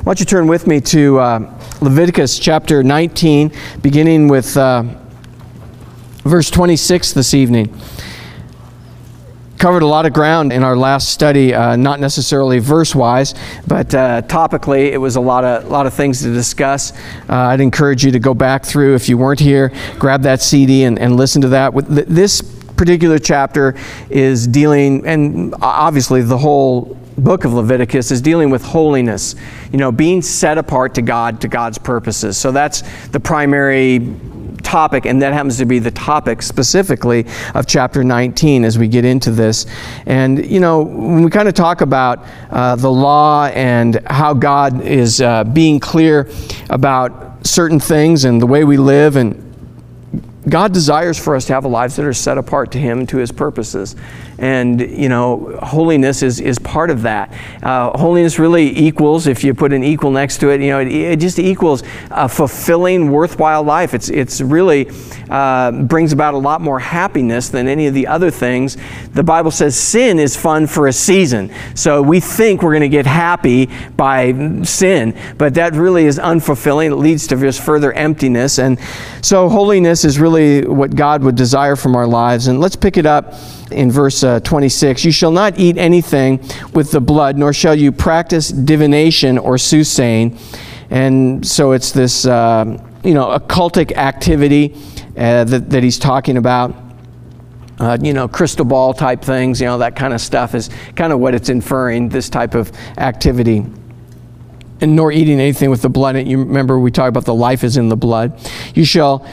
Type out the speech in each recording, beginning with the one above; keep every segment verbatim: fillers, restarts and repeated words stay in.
Why don't you turn with me to uh, Leviticus chapter nineteen, beginning with uh, verse twenty-six this evening. Covered a lot of ground in our last study, uh, not necessarily verse-wise, but uh, topically it was a lot of, lot of things to discuss. Uh, I'd encourage you to go back through, if you weren't here, grab that C D and, and listen to that. With th- this particular chapter is dealing, and obviously the whole book of Leviticus is dealing with holiness, you know, being set apart to God, to God's purposes. So that's the primary topic, and that happens to be the topic specifically of chapter nineteen as we get into this. And, you know, when we kind of talk about uh, the law and how God is uh, being clear about certain things and the way we live, and God desires for us to have lives that are set apart to Him and to His purposes. And, you know, holiness is, is part of that. Uh, holiness really equals, if you put an equal next to it, you know, it, it just equals a fulfilling, worthwhile life. It's, it's really uh, brings about a lot more happiness than any of the other things. The Bible says sin is fun for a season. So we think we're going to get happy by sin, but that really is unfulfilling. It leads to just further emptiness. And so holiness is really what God would desire from our lives. And let's pick it up in verse uh, twenty-six. You shall not eat anything with the blood, nor shall you practice divination or soothsaying. And so it's this, uh, you know, occultic activity uh, that, that he's talking about. Uh, you know, crystal ball type things, you know, that kind of stuff is kind of what it's inferring, this type of activity. And nor eating anything with the blood. You remember we talked about the life is in the blood. You shall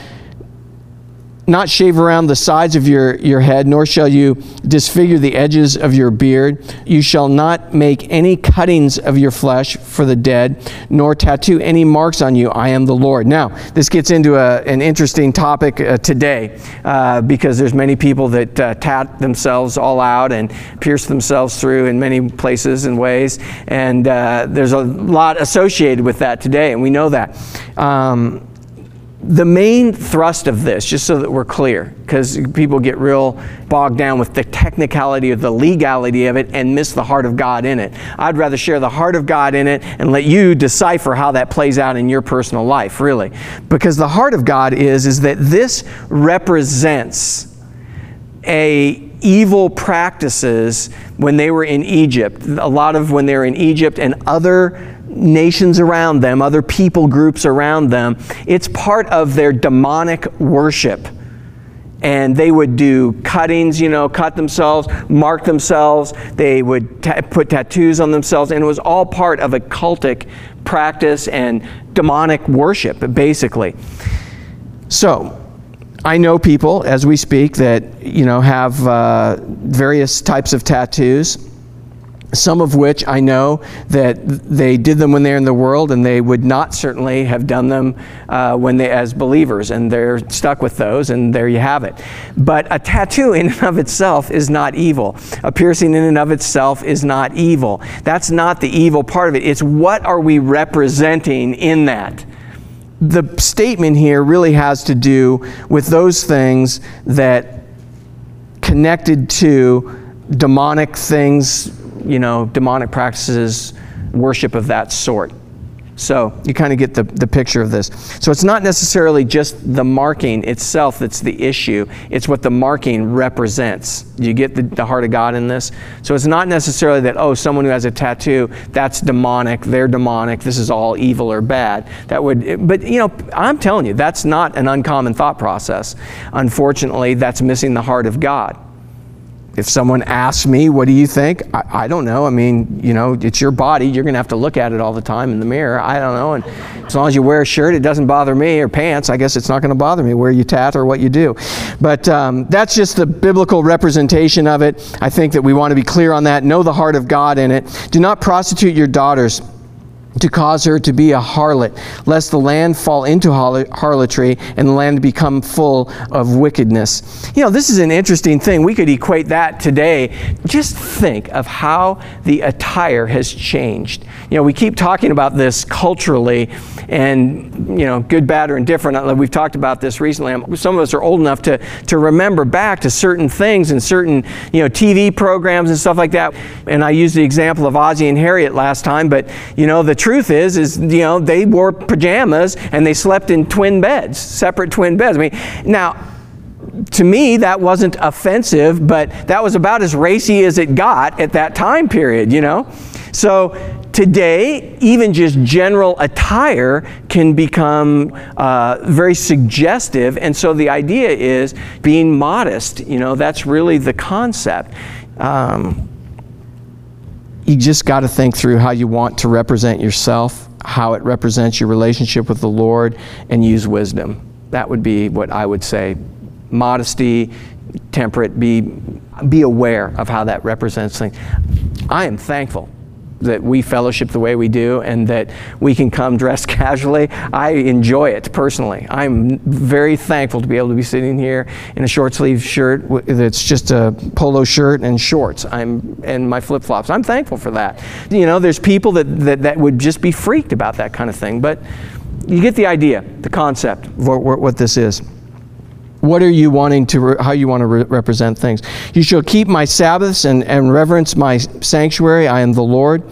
not shave around the sides of your, your head, nor shall you disfigure the edges of your beard. You shall not make any cuttings of your flesh for the dead, nor tattoo any marks on you. I am the Lord. Now, this gets into a, an interesting topic uh, today, uh, because there's many people that uh, tat themselves all out and pierce themselves through in many places and ways. And uh, there's a lot associated with that today, and we know that. Um, The main thrust of this, just so that we're clear, because people get real bogged down with the technicality of the legality of it and miss the heart of God in it. I'd rather share the heart of God in it and let you decipher how that plays out in your personal life, really. Because the heart of God is, is that this represents a evil practices when they were in Egypt. A lot of when they were in Egypt and other nations around them, other people groups around them, it's part of their demonic worship. And they would do cuttings, you know, cut themselves, mark themselves. They would ta- put tattoos on themselves, and it was all part of a cultic practice and demonic worship, basically. So, I know people, as we speak, that, you know, have uh, various types of tattoos. Some of which I know that they did them when they're in the world, and they would not certainly have done them uh, when they as believers, and they're stuck with those, and there you have it. But a tattoo in and of itself is not evil. A piercing in and of itself is not evil. That's not the evil part of it. It's what are we representing in that. The statement here really has to do with those things that connected to demonic things, you know, demonic practices, worship of that sort. So you kind of get the, the picture of this. So it's not necessarily just the marking itself that's the issue. It's what the marking represents. Do you get the, the heart of God in this? So it's not necessarily that, oh, someone who has a tattoo, that's demonic, they're demonic, this is all evil or bad. That would, but you know, I'm telling you, that's not an uncommon thought process. Unfortunately, that's missing the heart of God. If someone asks me, what do you think? I, I don't know. I mean, you know, it's your body. You're going to have to look at it all the time in the mirror. I don't know. And as long as you wear a shirt, it doesn't bother me, or pants, I guess it's not going to bother me where you tat or what you do. But um, that's just the biblical representation of it. I think that we want to be clear on that. Know the heart of God in it. Do not prostitute your daughters to cause her to be a harlot, lest the land fall into harlotry and the land become full of wickedness. You know, this is an interesting thing. We could equate that today. Just think of how the attire has changed. You know, we keep talking about this culturally, and, you know, good, bad, or indifferent. We've talked about this recently. Some of us are old enough to, to remember back to certain things and certain, you know, T V programs and stuff like that. And I used the example of Ozzie and Harriet last time, but, you know, the truth is, is, you know, they wore pajamas and they slept in twin beds, separate twin beds. I mean, now, to me, that wasn't offensive, but that was about as racy as it got at that time period, you know? So today, even just general attire can become uh, very suggestive, and so the idea is being modest. You know, that's really the concept. Um, you just got to think through how you want to represent yourself, how it represents your relationship with the Lord, and use wisdom. That would be what I would say. Modesty, temperate, be, be aware of how that represents things. I am thankful that we fellowship the way we do and that we can come dressed casually. I enjoy it personally. I'm very thankful to be able to be sitting here in a short sleeve shirt that's just a polo shirt and shorts. I'm and my flip flops. I'm thankful for that. You know, there's people that, that, that would just be freaked about that kind of thing, but you get the idea, the concept of what, what this is. What are you wanting to, re- how you want to re- represent things? You shall keep my Sabbaths and, and reverence my sanctuary. I am the Lord.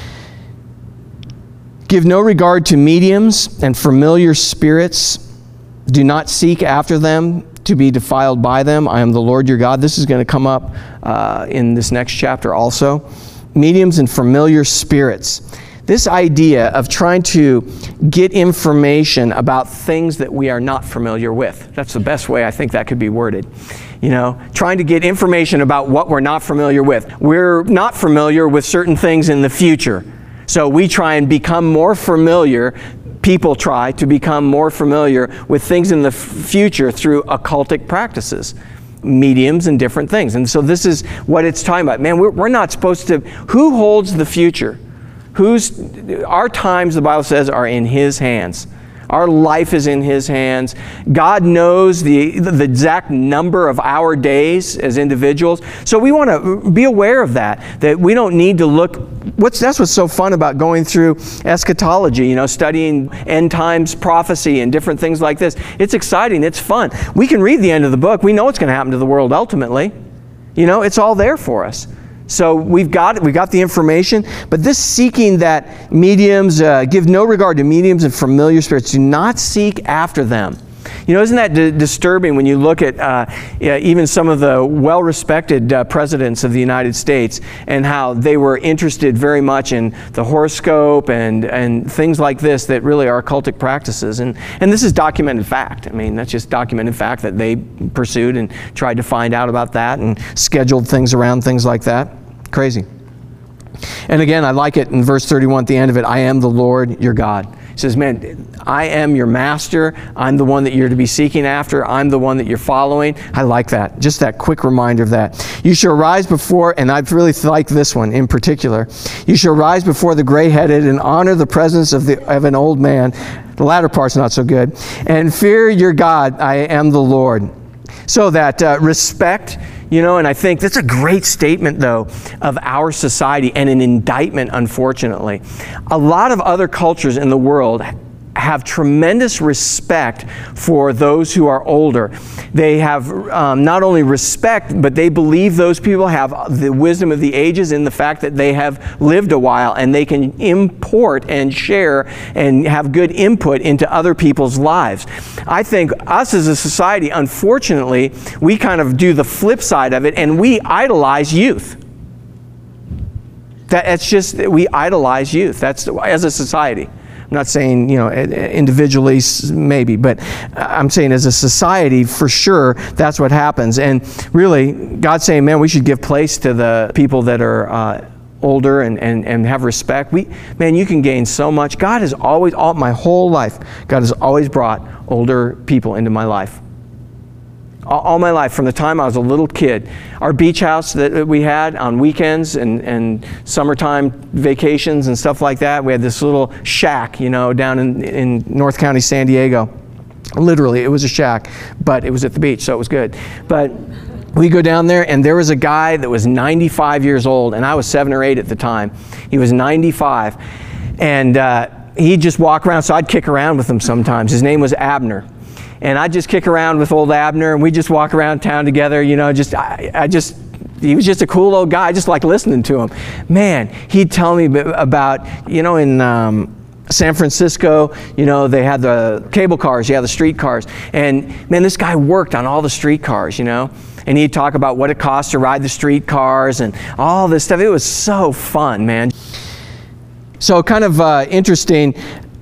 Give no regard to mediums and familiar spirits. Do not seek after them to be defiled by them. I am the Lord your God. This is going to come up uh, in this next chapter also. Mediums and familiar spirits. This idea of trying to get information about things that we are not familiar with. That's the best way I think that could be worded. You know, trying to get information about what we're not familiar with. We're not familiar with certain things in the future. So we try and become more familiar, people try to become more familiar with things in the f- future through occultic practices. Mediums and different things. And so this is what it's talking about. Man, we're, we're not supposed to, who holds the future? Who's, our times, the Bible says, are in His hands. Our life is in His hands. God knows the, the exact number of our days as individuals. So we want to be aware of that, that we don't need to look. What's, that's what's so fun about going through eschatology, you know, studying end times prophecy and different things like this. It's exciting. It's fun. We can read the end of the book. We know what's going to happen to the world ultimately. You know, it's all there for us. So we've got it, we've got the information, but this seeking that mediums, uh, give no regard to mediums and familiar spirits. Do not seek after them. You know, isn't that d- disturbing when you look at uh, yeah, even some of the well-respected uh, presidents of the United States and how they were interested very much in the horoscope and, and things like this that really are occultic practices. And, and this is documented fact. I mean, that's just documented fact that they pursued and tried to find out about that and scheduled things around things like that. Crazy. And again, I like it in verse thirty-one at the end of it, I am the Lord your God. He says, man, I am your master. I'm the one that you're to be seeking after. I'm the one that you're following. I like that. Just that quick reminder of that. You shall rise before, and I really like this one in particular, you shall rise before the gray-headed and honor the presence of, the, of an old man. The latter part's not so good. And fear your God, I am the Lord. So that uh, respect, you know, and I think that's a great statement, though, of our society and an indictment, unfortunately. A lot of other cultures in the world have tremendous respect for those who are older. They have um, not only respect, but they believe those people have the wisdom of the ages in the fact that they have lived a while and they can import and share and have good input into other people's lives. I think us as a society, unfortunately, we kind of do the flip side of it and we idolize youth. That, it's just, we idolize youth. That's as a society. I'm not saying, you know, individually maybe, but I'm saying as a society, for sure, that's what happens. And really, God's saying, man, we should give place to the people that are uh, older and, and, and have respect. We, man, you can gain so much. God has always, all my whole life, God has always brought older people into my life. All my life, from the time I was a little kid. Our beach house that we had on weekends and, and summertime vacations and stuff like that, we had this little shack, you know, down in, in North County, San Diego. Literally, it was a shack, but it was at the beach, so it was good. But we go down there, and there was a guy that was ninety-five years old, and I was seven or eight at the time. He was ninety-five, and uh, he'd just walk around, so I'd kick around with him sometimes. His name was Abner. And I'd just kick around with old Abner, and we'd just walk around town together, you know, just, I, I just he was just a cool old guy. I just like listening to him. Man, he'd tell me about, you know, in um, San Francisco, you know, they had the cable cars, yeah, the street cars. And man, this guy worked on all the street cars, you know. And he'd talk about what it cost to ride the street cars and all this stuff. It was so fun, man. So kind of uh, interesting.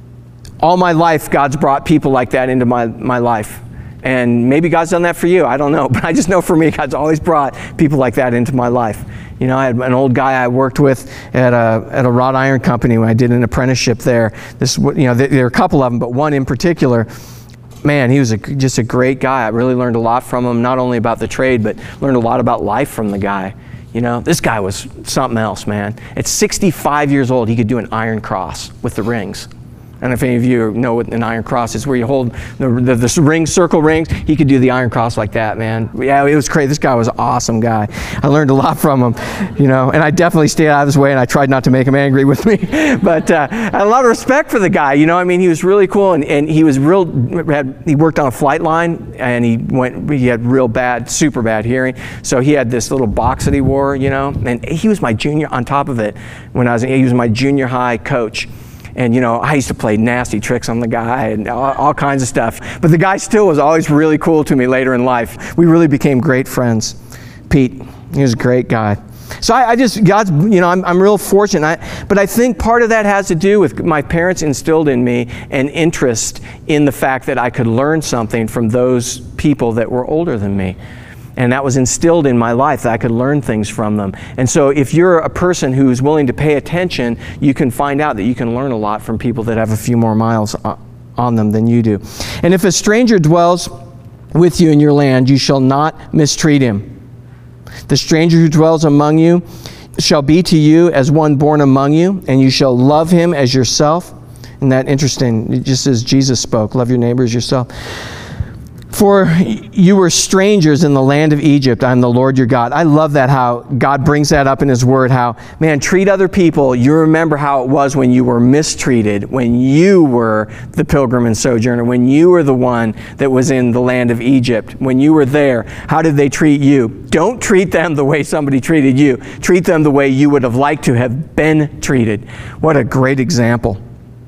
All my life, God's brought people like that into my, my life. And maybe God's done that for you. I don't know. But I just know for me, God's always brought people like that into my life. You know, I had an old guy I worked with at a, at a wrought iron company when I did an apprenticeship there. This, you know, there are a couple of them, but one in particular, man, he was a, just a great guy. I really learned a lot from him, not only about the trade, but learned a lot about life from the guy. You know, this guy was something else, man. At sixty-five years old, he could do an iron cross with the rings. I don't know if any of you know what an iron cross is, where you hold the, the, the ring, circle rings. He could do the iron cross like that, man. Yeah, it was crazy. This guy was an awesome guy. I learned a lot from him, you know, and I definitely stayed out of his way, and I tried not to make him angry with me. But uh, I had a lot of respect for the guy, you know. I mean, he was really cool, and, and he was real, had, he worked on a flight line, and he went, he had real bad, super bad hearing. So he had this little box that he wore, you know, and he was my junior, on top of it, when I was, he was my junior high coach. And, you know, I used to play nasty tricks on the guy and all, all kinds of stuff. But the guy still was always really cool to me later in life. We really became great friends. Pete, he was a great guy. So I, I just, God's, you know, I'm, I'm real fortunate. I, but I think part of that has to do with my parents instilled in me an interest in the fact that I could learn something from those people that were older than me. And that was instilled in my life, that I could learn things from them. And so if you're a person who's willing to pay attention, you can find out that you can learn a lot from people that have a few more miles on them than you do. And if a stranger dwells with you in your land, you shall not mistreat him. The stranger who dwells among you shall be to you as one born among you, and you shall love him as yourself. Isn't that interesting? Just as Jesus spoke, love your neighbor as yourself. For you were strangers in the land of Egypt. I am the Lord your God. I love that, how God brings that up in His Word, how, man, treat other people. You remember how it was when you were mistreated, when you were the pilgrim and sojourner, when you were the one that was in the land of Egypt, when you were there. How did they treat you? Don't treat them the way somebody treated you. Treat them the way you would have liked to have been treated. What a great example.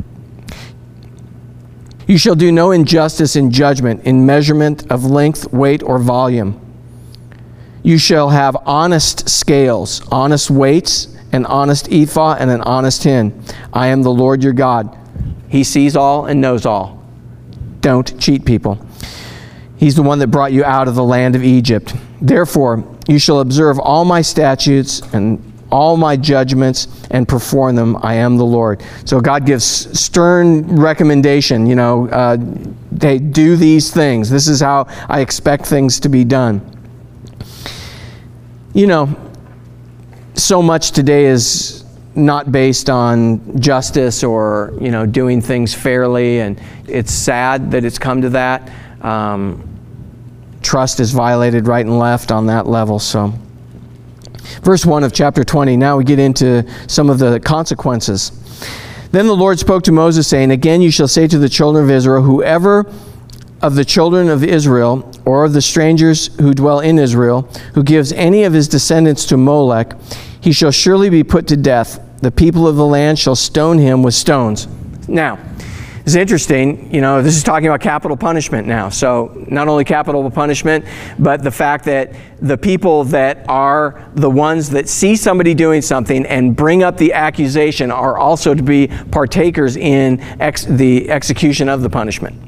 You shall do no injustice in judgment, in measurement of length, weight, or volume. You shall have honest scales, honest weights, an honest ephah, and an honest hin. I am the Lord your God. He sees all and knows all. Don't cheat people. He's the one that brought you out of the land of Egypt. Therefore, you shall observe all my statutes and all my judgments and perform them. I am the Lord. So God gives stern recommendation, you know, uh, they do these things. This is how I expect things to be done. You know, so much today is not based on justice or, you know, doing things fairly, and it's sad that it's come to that. Um, trust is violated right and left on that level, so. Verse one of chapter twenty, now we get into some of the consequences. Then the Lord spoke to Moses, saying, Again you shall say to the children of Israel, Whoever of the children of Israel, or of the strangers who dwell in Israel, who gives any of his descendants to Molech, he shall surely be put to death. The people of the land shall stone him with stones. Now, it's interesting, you know, this is talking about capital punishment now. So not only capital punishment, but the fact that the people that are the ones that see somebody doing something and bring up the accusation are also to be partakers in ex the execution of the punishment.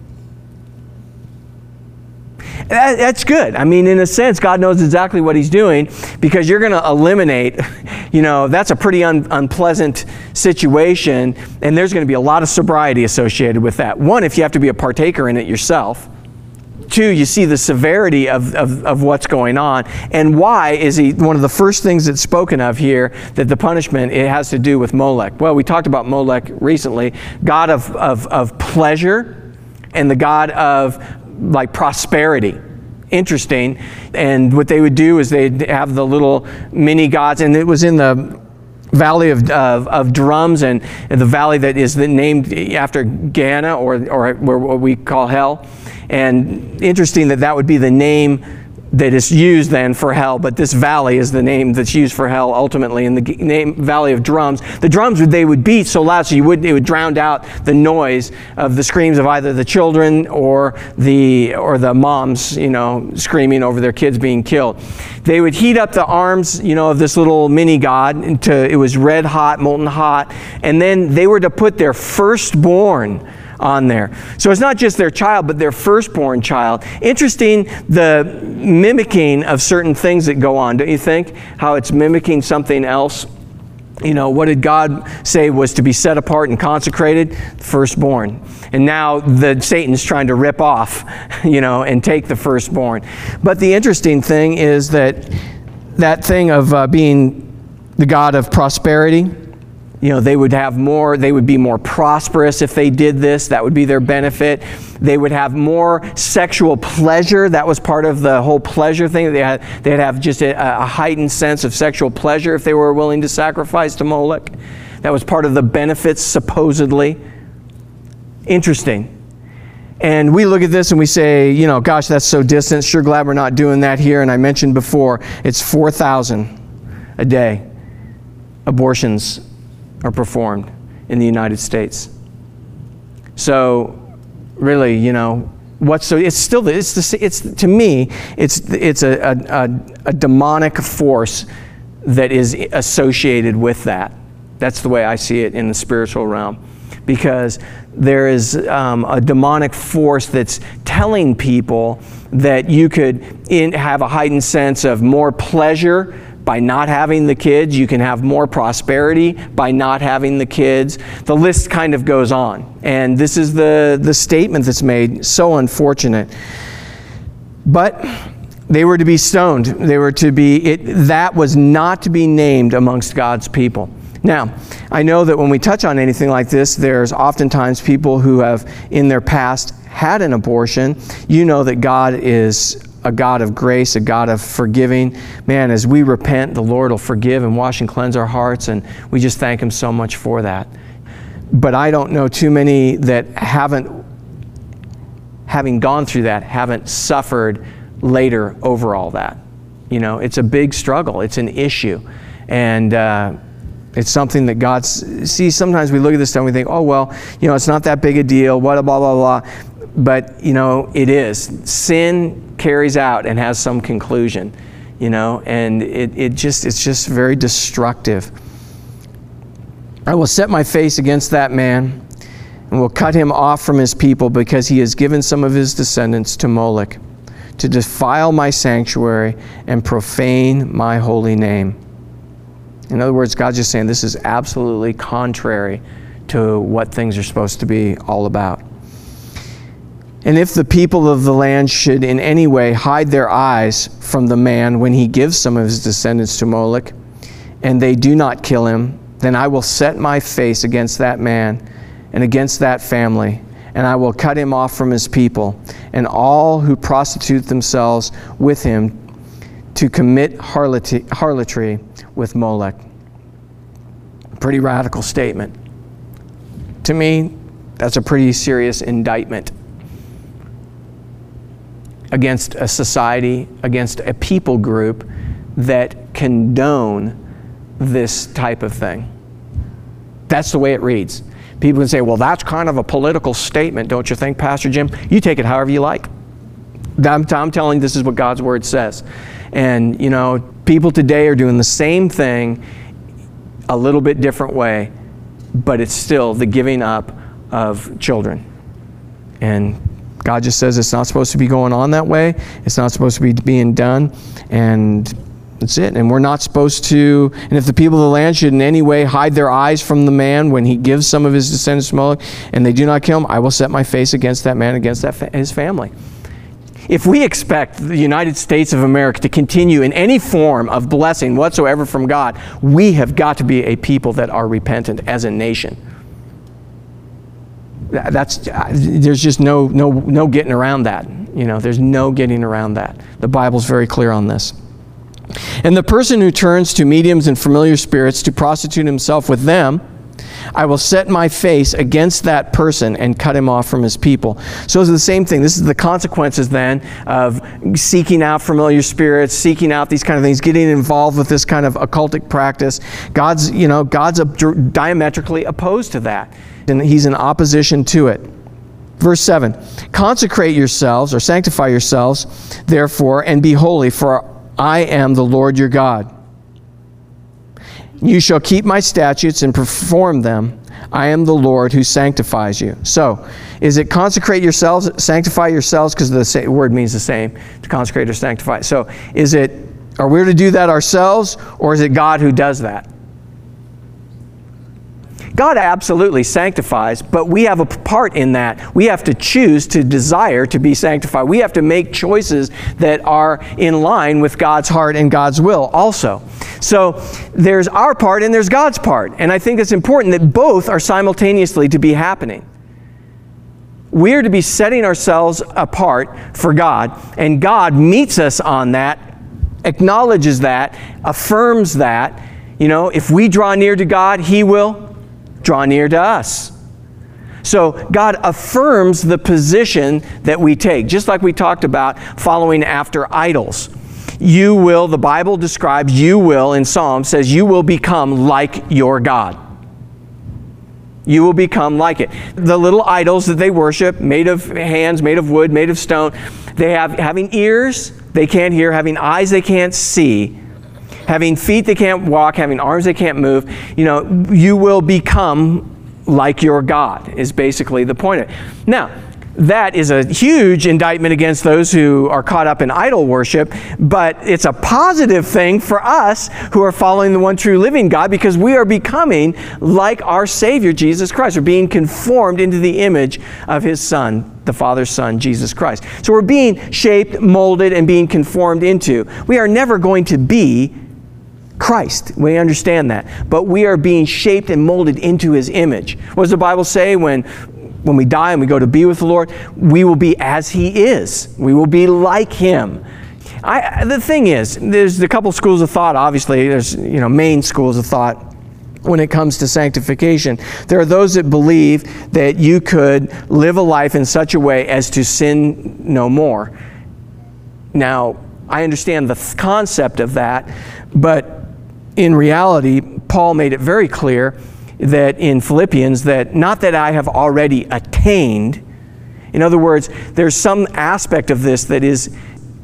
That, that's good. I mean, in a sense, God knows exactly what He's doing, because you're going to eliminate, you know, that's a pretty un unpleasant situation, and there's going to be a lot of sobriety associated with that. One, if you have to be a partaker in it yourself. Two, you see the severity of, of, of what's going on. And why is he, one of the first things that's spoken of here, that the punishment, it has to do with Molech. Well, we talked about Molech recently, God of, of, of pleasure and the God of like prosperity. Interesting. And what they would do is they'd have the little mini gods, and it was in the valley of, of, of drums, and, and the valley that is named after Gehenna, or, or what we call hell. And interesting that that would be the name that is used then for hell, but this valley is the name that's used for hell ultimately, in the name Valley of Drums. The drums, they would beat so loud so you would it would drown out the noise of the screams of either the children or the or the moms, you know, screaming over their kids being killed. They would heat up the arms, you know, of this little mini god until it was red hot, molten hot, and then they were to put their firstborn on there. So it's not just their child, but their firstborn child. Interesting, the mimicking of certain things that go on, don't you think? How it's mimicking something else. You know, what did God say was to be set apart and consecrated? Firstborn. And now the Satan's trying to rip off, you know, and take the firstborn. But the interesting thing is that that thing of uh, being the God of prosperity, you know, they would have more, they would be more prosperous if they did this. That would be their benefit. They would have more sexual pleasure. That was part of the whole pleasure thing. They had, they'd have just a, a heightened sense of sexual pleasure if they were willing to sacrifice to Moloch. That was part of the benefits, supposedly. Interesting. And we look at this and we say, you know, gosh, that's so distant. Sure glad we're not doing that here. And I mentioned before, it's four thousand a day abortions are performed in the United States. So really, you know, what's so it's still it's the, it's to me it's it's a, a, a demonic force that is associated with that. That's the way I see it in the spiritual realm, because there is um, a demonic force that's telling people that you could in, have a heightened sense of more pleasure by not having the kids. You can have more prosperity by not having the kids. The list kind of goes on. And this is the, the statement that's made. So unfortunate. But they were to be stoned. They were to be, it, that was not to be named amongst God's people. Now, I know that when we touch on anything like this, there's oftentimes people who have in their past had an abortion. You know that God is a God of grace, a God of forgiving. Man, as we repent, the Lord will forgive and wash and cleanse our hearts, and we just thank Him so much for that. But I don't know too many that haven't, having gone through that, haven't suffered later over all that. You know, it's a big struggle. It's an issue. And uh, it's something that God sees. Sometimes we look at this stuff and we think, oh, well, you know, it's not that big a deal, what, blah, blah, blah. But, you know, it is. Sin carries out and has some conclusion, you know, and it, it just, it's just very destructive. I will set my face against that man and will cut him off from his people, because he has given some of his descendants to Moloch to defile my sanctuary and profane my holy name. In other words, God's just saying this is absolutely contrary to what things are supposed to be all about. And if the people of the land should in any way hide their eyes from the man when he gives some of his descendants to Moloch, and they do not kill him, then I will set my face against that man and against that family, and I will cut him off from his people, and all who prostitute themselves with him to commit harlotry, harlotry with Moloch. Pretty radical statement. To me, that's a pretty serious indictment against a society, against a people group that condone this type of thing. That's the way it reads. People can say, well, that's kind of a political statement, don't you think, Pastor Jim? You take it however you like. I'm, I'm telling you, this is what God's Word says. And, you know, people today are doing the same thing a little bit different way, but it's still the giving up of children. And God just says it's not supposed to be going on that way. It's not supposed to be being done. And that's it. And we're not supposed to, and if the people of the land should in any way hide their eyes from the man when he gives some of his descendants to Moloch, and they do not kill him, I will set my face against that man, against that fa- his family. If we expect the United States of America to continue in any form of blessing whatsoever from God, we have got to be a people that are repentant as a nation. That's, there's just no, no, no getting around that. You know, there's no getting around that. The Bible's very clear on this. And the person who turns to mediums and familiar spirits to prostitute himself with them I will set my face against that person and cut him off from his people. So it's the same thing. This is the consequences then of seeking out familiar spirits, seeking out these kind of things, getting involved with this kind of occultic practice. God's, you know, God's diametrically opposed to that, and he's in opposition to it. Verse seven, consecrate yourselves or sanctify yourselves, therefore, and be holy, for I am the Lord your God. You shall keep my statutes and perform them. I am the Lord who sanctifies you. So, is it consecrate yourselves, sanctify yourselves, because the same, word means the same, to consecrate or sanctify. So, is it, are we to do that ourselves, or is it God who does that? God absolutely sanctifies, but we have a part in that. We have to choose to desire to be sanctified. We have to make choices that are in line with God's heart and God's will also. So there's our part and there's God's part. And I think it's important that both are simultaneously to be happening. We're to be setting ourselves apart for God, and God meets us on that, acknowledges that, affirms that. You know, if we draw near to God, He will draw near to us. So God affirms the position that we take, just like we talked about following after idols. You will, the Bible describes, you will, in Psalm, says you will become like your God. You will become like it. The little idols that they worship, made of hands, made of wood, made of stone, they have having ears they can't hear, having eyes they can't see, having feet they can't walk, having arms they can't move. You know, you will become like your God is basically the point of it. Now, that is a huge indictment against those who are caught up in idol worship, but it's a positive thing for us who are following the one true living God, because we are becoming like our Savior, Jesus Christ. We're being conformed into the image of His Son, the Father's Son, Jesus Christ. So we're being shaped, molded, and being conformed into. We are never going to be Christ. We understand that. But we are being shaped and molded into His image. What does the Bible say when When we die and we go to be with the Lord? We will be as He is. We will be like Him. I, the thing is, there's a couple schools of thought, obviously. There's, you know, main schools of thought when it comes to sanctification. There are those that believe that you could live a life in such a way as to sin no more. Now, I understand the th- concept of that, but in reality, Paul made it very clear that in Philippians, that not that I have already attained. In other words, there's some aspect of this that is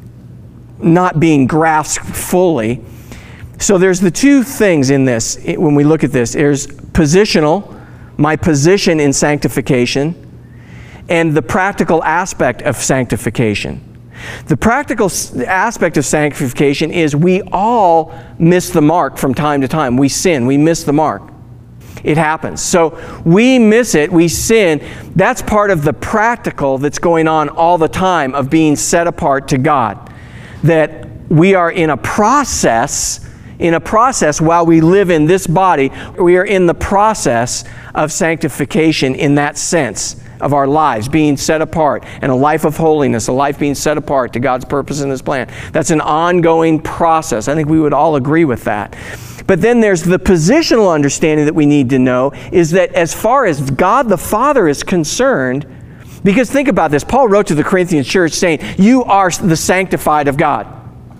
not being grasped fully. So there's the two things in this, when we look at this. There's positional, my position in sanctification, and the practical aspect of sanctification. The practical aspect of sanctification is we all miss the mark from time to time. We sin, we miss the mark. It happens. So we miss it, we sin. That's part of the practical that's going on all the time of being set apart to God. That we are in a process, in a process while we live in this body, we are in the process of sanctification in that sense of our lives being set apart, and a life of holiness, a life being set apart to God's purpose and His plan. That's an ongoing process. I think we would all agree with that. But then there's the positional understanding that we need to know, is that as far as God the Father is concerned, because think about this, Paul wrote to the Corinthian church saying, you are the sanctified of God.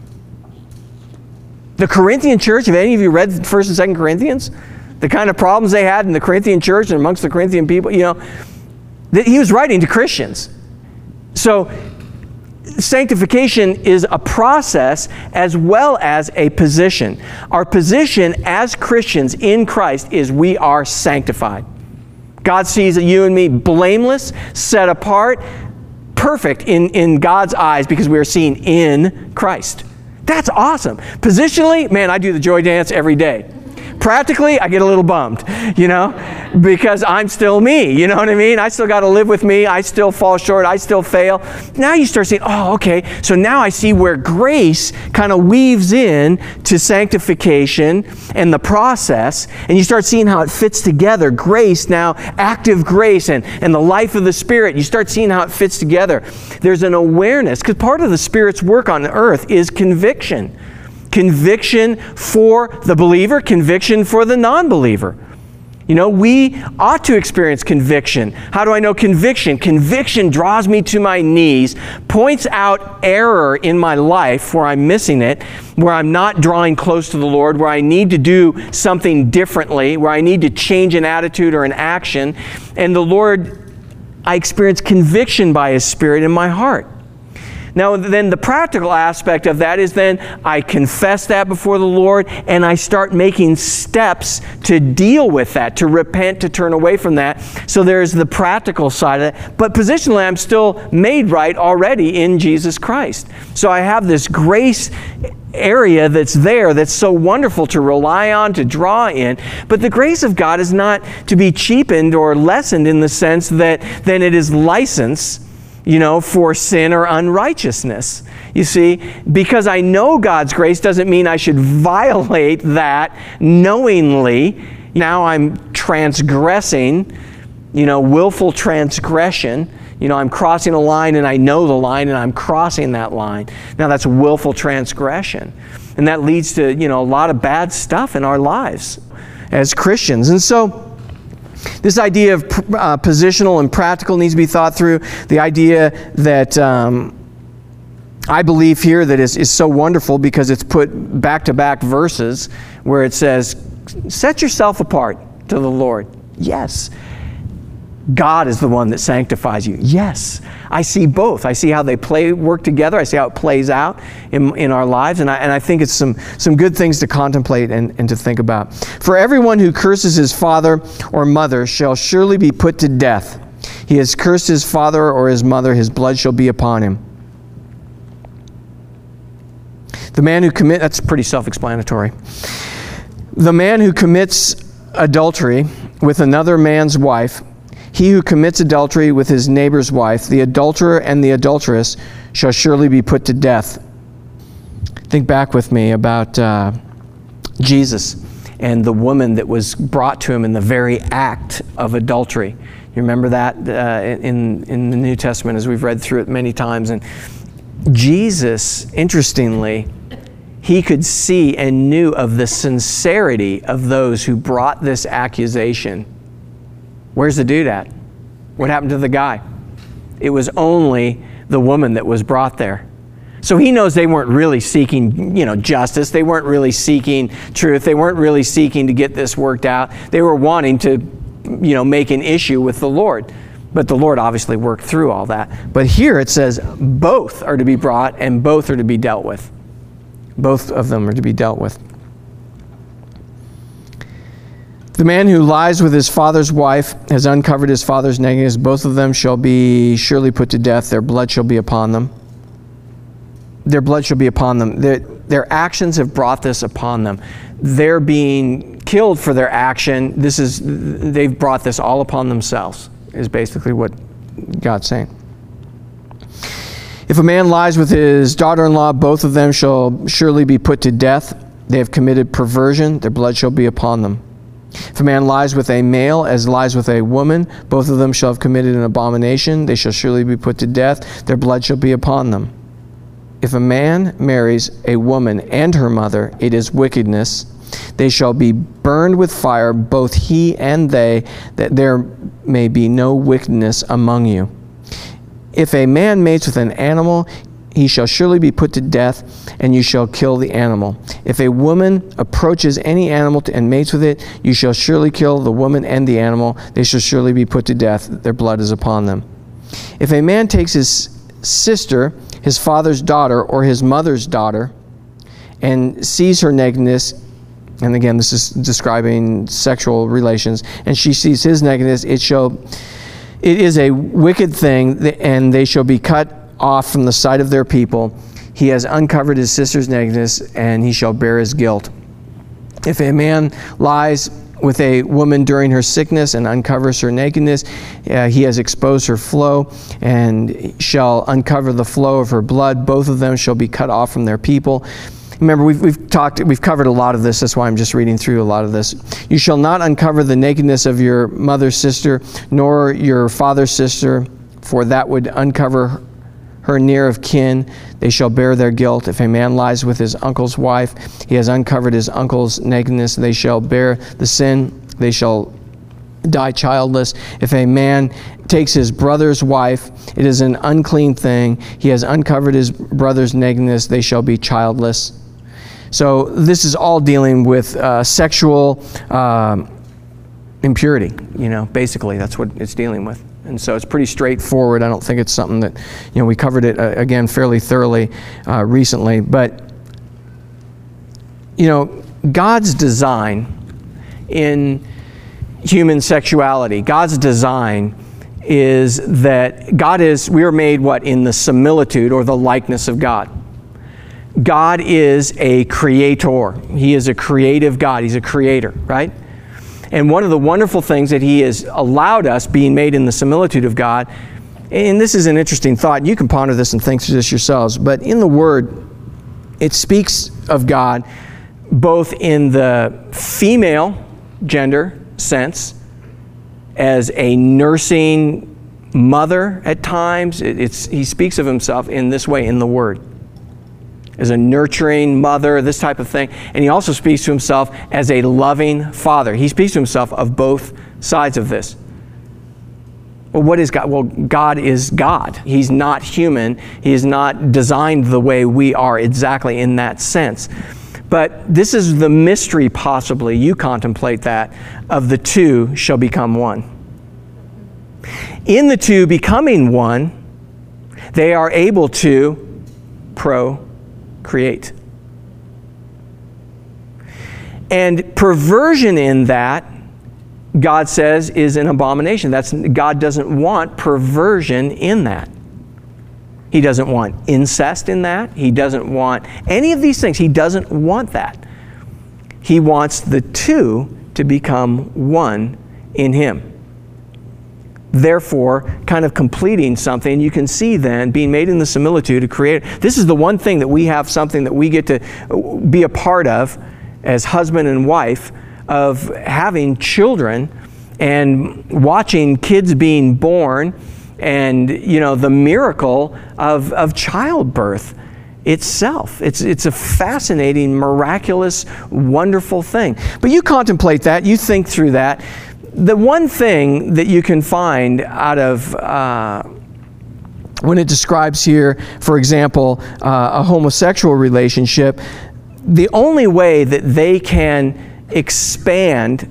The Corinthian church, have any of you read First and Second Corinthians? The kind of problems they had in the Corinthian church and amongst the Corinthian people, you know, that he was writing to Christians. So sanctification is a process as well as a position. Our position as Christians in Christ is we are sanctified. God sees you and me blameless, set apart, perfect in, in God's eyes because we are seen in Christ. That's awesome. Positionally, man, I do the joy dance every day. Practically, I get a little bummed, you know, because I'm still me, you know what I mean? I still got to live with me. I still fall short. I still fail. Now you start saying, oh, okay, so now I see where grace kind of weaves in to sanctification and the process, and you start seeing how it fits together. Grace now, active grace, and, and the life of the Spirit. You start seeing how it fits together. There's an awareness, because part of the Spirit's work on earth is conviction. Conviction for the believer, conviction for the non-believer. You know, we ought to experience conviction. How do I know conviction? Conviction draws me to my knees, points out error in my life where I'm missing it, where I'm not drawing close to the Lord, where I need to do something differently, where I need to change an attitude or an action. And the Lord, I experience conviction by His Spirit in my heart. Now, then the practical aspect of that is then I confess that before the Lord and I start making steps to deal with that, to repent, to turn away from that. So there's the practical side of it. But positionally, I'm still made right already in Jesus Christ. So I have this grace area that's there that's so wonderful to rely on, to draw in. But the grace of God is not to be cheapened or lessened in the sense that then it is license, you know, for sin or unrighteousness. You see, because I know God's grace doesn't mean I should violate that knowingly. Now I'm transgressing, you know, willful transgression. You know, I'm crossing a line and I know the line and I'm crossing that line. Now that's willful transgression. And that leads to, you know, a lot of bad stuff in our lives as Christians. And so this idea of uh, positional and practical needs to be thought through. The idea that um, I believe here that is, is so wonderful because it's put back-to-back verses where it says, set yourself apart to the Lord. Yes. God is the one that sanctifies you. Yes. I see both. I see how they play, work together. I see how it plays out in, in our lives. And I, and I think it's some, some good things to contemplate and, and to think about. For everyone who curses his father or mother shall surely be put to death. He has cursed his father or his mother, his blood shall be upon him. The man who commits, that's pretty self-explanatory. The man who commits adultery with another man's wife, he who commits adultery with his neighbor's wife, the adulterer and the adulteress, shall surely be put to death. Think back with me about uh, Jesus and the woman that was brought to him in the very act of adultery. You remember that uh, in, in the New Testament as we've read through it many times. And Jesus, interestingly, he could see and knew of the sincerity of those who brought this accusation. Where's the dude at? What happened to the guy? It was only the woman that was brought there. So he knows they weren't really seeking, you know, justice. They weren't really seeking truth. They weren't really seeking to get this worked out. They were wanting to, you know, make an issue with the Lord. But the Lord obviously worked through all that. But here it says both are to be brought and both are to be dealt with. Both of them are to be dealt with. The man who lies with his father's wife has uncovered his father's nakedness. Both of them shall be surely put to death. Their blood shall be upon them. Their blood shall be upon them. Their, their actions have brought this upon them. They're being killed for their action. This is, they've brought this all upon themselves, is basically what God's saying. If a man lies with his daughter-in-law, both of them shall surely be put to death. They have committed perversion. Their blood shall be upon them. If a man lies with a male as lies with a woman, both of them shall have committed an abomination. They shall surely be put to death. Their blood shall be upon them. If a man marries a woman and her mother, it is wickedness. They shall be burned with fire, both he and they, that there may be no wickedness among you. If a man mates with an animal, he shall surely be put to death, and you shall kill the animal. If a woman approaches any animal to, and mates with it, you shall surely kill the woman and the animal. They shall surely be put to death. Their blood is upon them. If a man takes his sister, his father's daughter, or his mother's daughter, and sees her nakedness, and again, this is describing sexual relations, and she sees his nakedness, it shall, it is a wicked thing, and they shall be cut off from the sight of their people. He has uncovered his sister's nakedness, and he shall bear his guilt. If a man lies with a woman during her sickness and uncovers her nakedness, uh, he has exposed her flow and shall uncover the flow of her blood. Both of them shall be cut off from their people. Remember, we've, we've talked, we've covered a lot of this. That's why I'm just reading through a lot of this. You shall not uncover the nakedness of your mother's sister, nor your father's sister, for that would uncover her near of kin. They shall bear their guilt. If a man lies with his uncle's wife, he has uncovered his uncle's nakedness. They shall bear the sin. They shall die childless. If a man takes his brother's wife, it is an unclean thing. He has uncovered his brother's nakedness. They shall be childless. So this is all dealing with uh, sexual um, impurity. You know, basically that's what it's dealing with. And so it's pretty straightforward. I don't think it's something that, you know, we covered it uh, again fairly thoroughly uh, recently. But you know, God's design in human sexuality, God's design is that God is, we are made what? In the similitude or the likeness of God. God is a creator. He is a creative God. He's a creator, right? And one of the wonderful things that He has allowed us, being made in the similitude of God, and this is an interesting thought, you can ponder this and think through this yourselves, but in the Word, it speaks of God both in the female gender sense, as a nursing mother at times. It, it's, he speaks of Himself in this way in the Word, as a nurturing mother, this type of thing. And He also speaks to Himself as a loving Father. He speaks to Himself of both sides of this. Well, what is God? Well, God is God. He's not human. He is not designed the way we are exactly in that sense. But this is the mystery, possibly, you contemplate that, of the two shall become one. In the two becoming one, they are able to procreate. And perversion in that, God says, is an abomination. That's, God doesn't want perversion in that. He doesn't want incest in that. He doesn't want any of these things. He doesn't want that. He wants the two to become one in Him. Therefore, kind of completing something, you can see then, being made in the similitude of Creator. This is the one thing that we have, something that we get to be a part of as husband and wife, of having children and watching kids being born, and, you know, the miracle of, of childbirth itself. It's, it's a fascinating, miraculous, wonderful thing. But you contemplate that, you think through that. The one thing that you can find out of, uh, when it describes here, for example, uh, a homosexual relationship, the only way that they can expand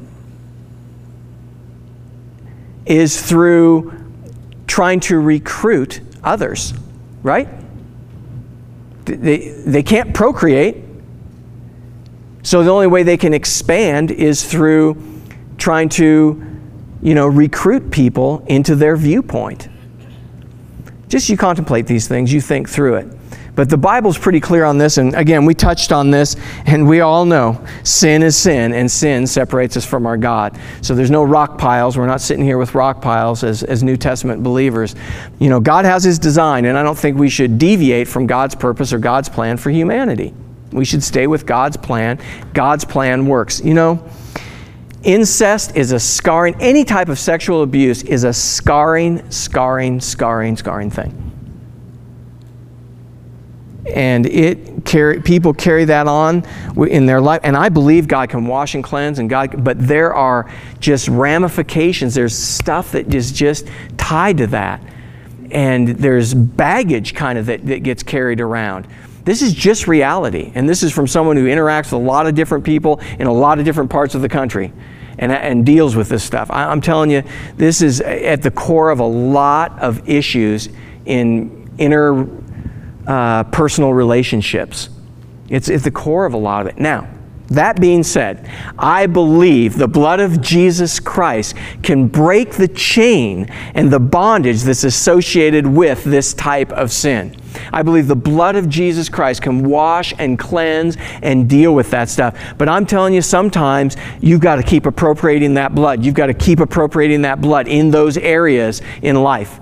is through trying to recruit others, right? They, they can't procreate, so the only way they can expand is through trying to, you know, recruit people into their viewpoint. Just you contemplate these things, you think through it. But the Bible's pretty clear on this, and again, we touched on this, and we all know sin is sin, and sin separates us from our God. So there's no rock piles. We're not sitting here with rock piles as, as New Testament believers. You know, God has His design, and I don't think we should deviate from God's purpose or God's plan for humanity. We should stay with God's plan. God's plan works. You know, incest is a scarring, any type of sexual abuse is a scarring, scarring, scarring, scarring thing. And it carry, people carry that on in their life. And I believe God can wash and cleanse, and God, but there are just ramifications. There's stuff that is just tied to that. And there's baggage kind of that, that gets carried around. This is just reality. And this is from someone who interacts with a lot of different people in a lot of different parts of the country and, and deals with this stuff. I, I'm telling you, this is at the core of a lot of issues in inner Uh, personal relationships. It's at the core of a lot of it. Now, that being said, I believe the blood of Jesus Christ can break the chain and the bondage that's associated with this type of sin. I believe the blood of Jesus Christ can wash and cleanse and deal with that stuff. But I'm telling you, sometimes you've got to keep appropriating that blood. You've got to keep appropriating that blood in those areas in life.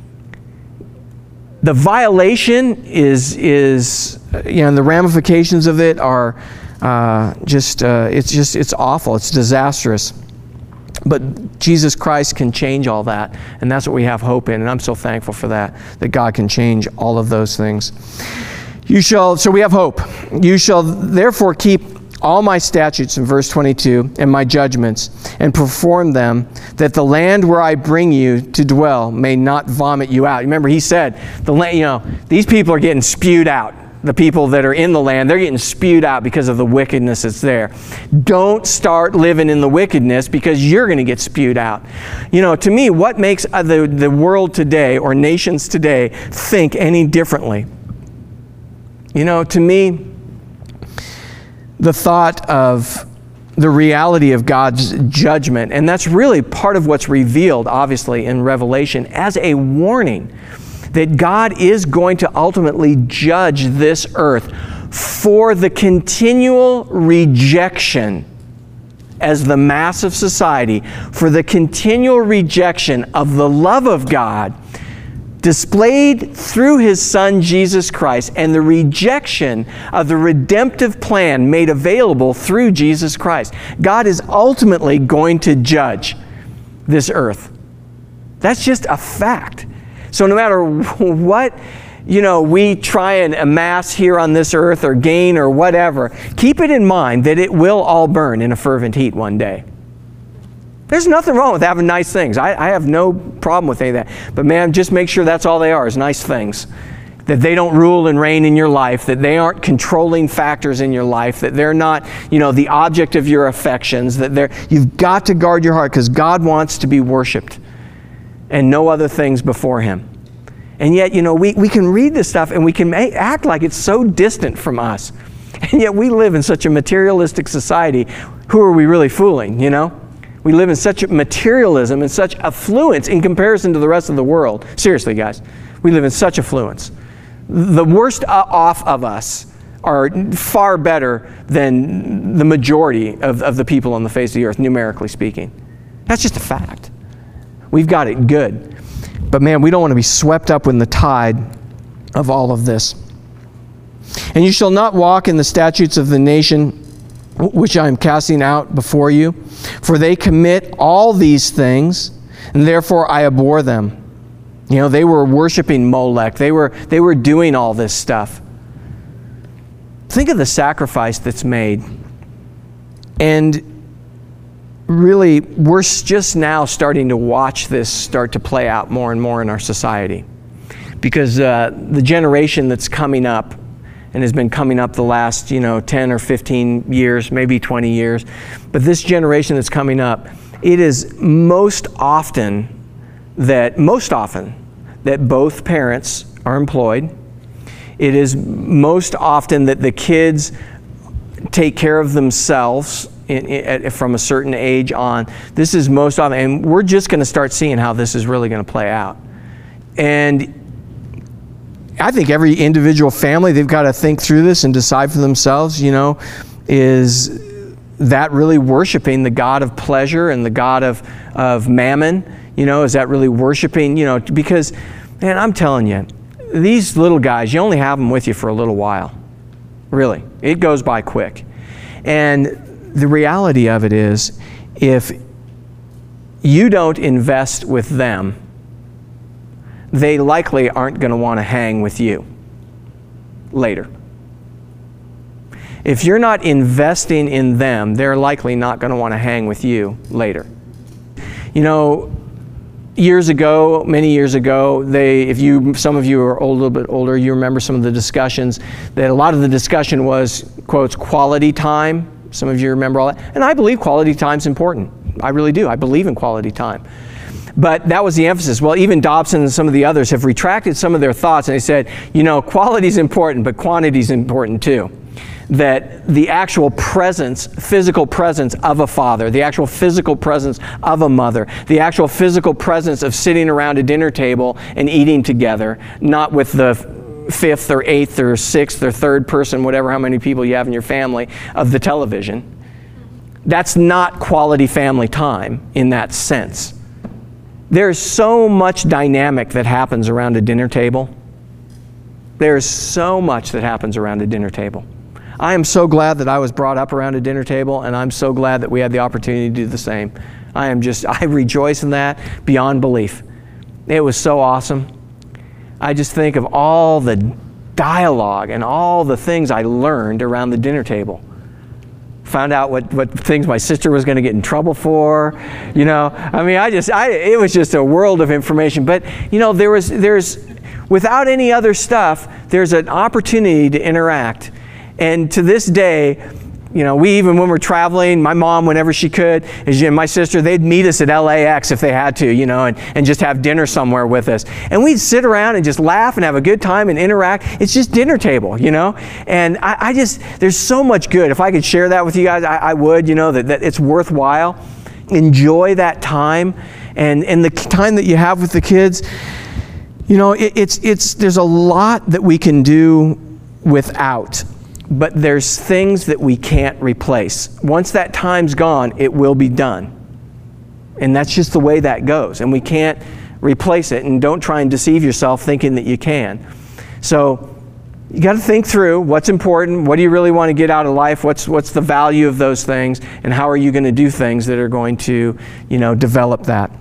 The violation is, is, you know, and the ramifications of it are uh, just, uh, it's just, it's awful. It's disastrous. But Jesus Christ can change all that, and that's what we have hope in, and I'm so thankful for that, that God can change all of those things. You shall, so we have hope. You shall therefore keep all my statutes in verse twenty-two and my judgments, and perform them, that the land where I bring you to dwell may not vomit you out. Remember, he said, the land, you know, these people are getting spewed out. The people that are in the land, they're getting spewed out because of the wickedness that's there. Don't start living in the wickedness, because you're going to get spewed out. You know, to me, what makes the, the world today, or nations today, think any differently? You know, to me, the thought of the reality of God's judgment, and that's really part of what's revealed, obviously, in Revelation, as a warning that God is going to ultimately judge this earth for the continual rejection as the mass of society, for the continual rejection of the love of God displayed through His Son, Jesus Christ, and the rejection of the redemptive plan made available through Jesus Christ. God is ultimately going to judge this earth. That's just a fact. So no matter what, you know, we try and amass here on this earth, or gain, or whatever, keep it in mind that it will all burn in a fervent heat one day. There's nothing wrong with having nice things. I, I have no problem with any of that. But man, just make sure that's all they are, is nice things. That they don't rule and reign in your life, that they aren't controlling factors in your life, that they're not, you know, the object of your affections, that they're, you've got to guard your heart, because God wants to be worshiped and no other things before Him. And yet, you know, we, we can read this stuff and we can make, act like it's so distant from us. And yet we live in such a materialistic society. Who are we really fooling, you know? We live in such materialism and such affluence in comparison to the rest of the world. Seriously, guys, we live in such affluence. The worst off of us are far better than the majority of, of the people on the face of the earth, numerically speaking. That's just a fact. We've got it good. But man, we don't want to be swept up in the tide of all of this. And you shall not walk in the statutes of the nation which I am casting out before you, for they commit all these things, and therefore I abhor them. You know, they were worshiping Molech. They were, they were doing all this stuff. Think of the sacrifice that's made. And really, we're just now starting to watch this start to play out more and more in our society. Because uh, the generation that's coming up, and has been coming up the last, you know, ten or fifteen years, maybe twenty years, but this generation that's coming up, it is most often that, most often, that both parents are employed. It is most often that the kids take care of themselves In, in, from a certain age on. This is most often, and we're just going to start seeing how this is really going to play out. And I think every individual family, they've got to think through this and decide for themselves, you know, is that really worshiping the God of pleasure and the God of, of mammon? You know, is that really worshiping, you know, because, man, I'm telling you, these little guys, you only have them with you for a little while. Really. It goes by quick. And the reality of it is, if you don't invest with them, they likely aren't going to want to hang with you later. If you're not investing in them, they're likely not going to want to hang with you later. You know, years ago, many years ago, they, if you, some of you are a little bit older, you remember some of the discussions, that a lot of the discussion was, quotes, quality time. Some of you remember all that. And I believe quality time's important. I really do. I believe in quality time. But that was the emphasis. Well, even Dobson and some of the others have retracted some of their thoughts, and they said, you know, quality's important, but quantity's important too. That the actual presence, physical presence of a father, the actual physical presence of a mother, the actual physical presence of sitting around a dinner table and eating together, not with the fifth or eighth or sixth or third person, whatever, how many people you have in your family, of the television. That's not quality family time in that sense. There's so much dynamic that happens around a dinner table. There's so much that happens around a dinner table. I am so glad that I was brought up around a dinner table, and I'm so glad that we had the opportunity to do the same. I am just, I rejoice in that beyond belief. It was so awesome. I just think of all the dialogue and all the things I learned around the dinner table. Found out what, what things my sister was going to get in trouble for. You know, I mean, I just, I, it was just a world of information. But, you know, there was, there's, without any other stuff, there's an opportunity to interact. And to this day, you know, we even when we're traveling, my mom, whenever she could, and my sister, they'd meet us at L A X if they had to, you know, and, and just have dinner somewhere with us. And we'd sit around and just laugh and have a good time and interact. It's just dinner table, you know. And I, I just, there's so much good. If I could share that with you guys, I, I would, you know, that, that it's worthwhile. Enjoy that time. And, and the time that you have with the kids, you know, it, it's, it's, there's a lot that we can do without. But there's things that we can't replace. Once that time's gone, it will be done. And that's just the way that goes. And we can't replace it. And don't try and deceive yourself thinking that you can. So you got to think through what's important. What do you really want to get out of life? What's, what's the value of those things? And how are you going to do things that are going to, you know, develop that?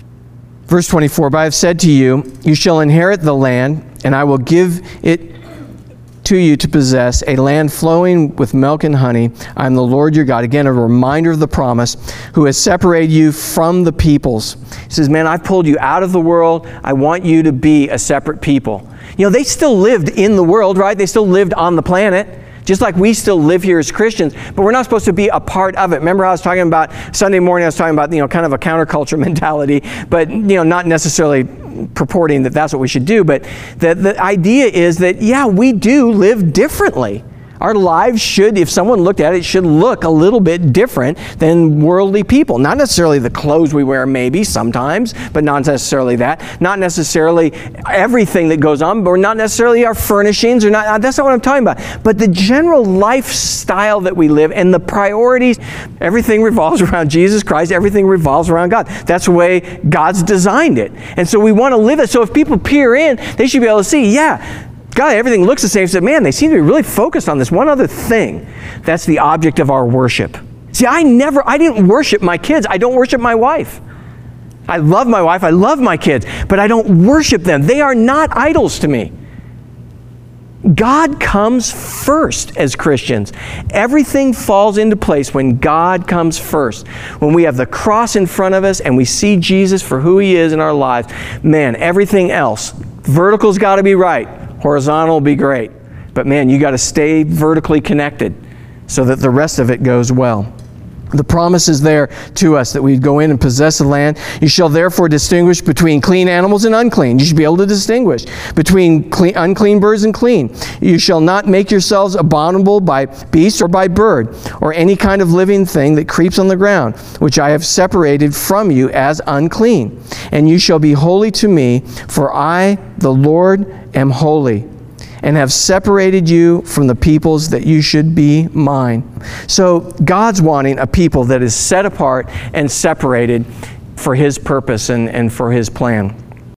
Verse twenty-four, but I have said to you, you shall inherit the land, and I will give it to you to possess, a land flowing with milk and honey. I am the Lord your God. Again, a reminder of the promise, who has separated you from the peoples. He says, man, I've pulled you out of the world. I want you to be a separate people. You know, they still lived in the world, right? They still lived on the planet, just like we still live here as Christians, but we're not supposed to be a part of it. Remember how I was talking about Sunday morning, I was talking about, you know, kind of a counterculture mentality, but, you know, not necessarily purporting that that's what we should do, but the, the idea is that, yeah, we do live differently. Our lives should, if someone looked at it, should look a little bit different than worldly people. Not necessarily the clothes we wear, maybe, sometimes, but not necessarily that. Not necessarily everything that goes on, but not necessarily our furnishings, or not. That's not what I'm talking about. But the general lifestyle that we live and the priorities, everything revolves around Jesus Christ. Everything revolves around God. That's the way God's designed it. And so we want to live it. So if people peer in, they should be able to see, yeah, God, everything looks the same. So, man, they seem to be really focused on this one other thing. That's the object of our worship. See, I never, I didn't worship my kids. I don't worship my wife. I love my wife. I love my kids. But I don't worship them. They are not idols to me. God comes first as Christians. Everything falls into place when God comes first. When we have the cross in front of us and we see Jesus for who He is in our lives, man, everything else, vertical's got to be right. Horizontal will be great. But man, you got to stay vertically connected so that the rest of it goes well. The promise is there to us that we go in and possess the land. You shall therefore distinguish between clean animals and unclean. You should be able to distinguish between clean, unclean birds and clean. You shall not make yourselves abominable by beast or by bird or any kind of living thing that creeps on the ground, which I have separated from you as unclean. And you shall be holy to me, for I, the Lord, am holy, and have separated you from the peoples that you should be mine. So God's wanting a people that is set apart and separated for His purpose and, and for His plan.